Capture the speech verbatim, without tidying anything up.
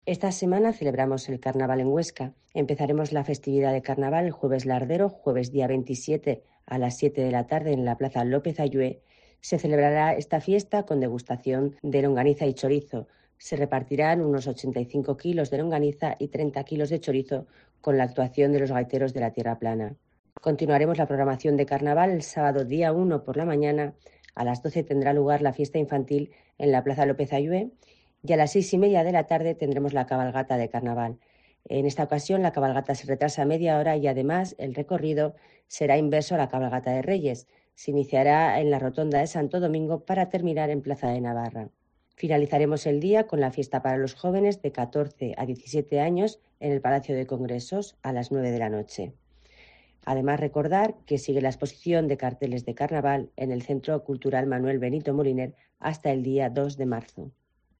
Esta semana celebramos el Carnaval en Huesca. Empezaremos la festividad de Carnaval el jueves lardero, jueves día veintisiete a las siete de la tarde en la Plaza López Ayué. Se celebrará esta fiesta con degustación de longaniza y chorizo. Se repartirán unos ochenta y cinco kilos de longaniza y treinta kilos de chorizo con la actuación de los gaiteros de la Tierra Plana. Continuaremos la programación de Carnaval el sábado día uno por la mañana. A las doce tendrá lugar la fiesta infantil en la Plaza López Ayué y a las seis y media de la tarde tendremos la cabalgata de Carnaval. En esta ocasión la cabalgata se retrasa media hora y además el recorrido será inverso a la cabalgata de Reyes. Se iniciará en la rotonda de Santo Domingo para terminar en Plaza de Navarra. Finalizaremos el día con la fiesta para los jóvenes de catorce a diecisiete años en el Palacio de Congresos a las nueve de la noche. Además, recordar que sigue la exposición de carteles de Carnaval en el Centro Cultural Manuel Benito Moliner hasta el día dos de marzo.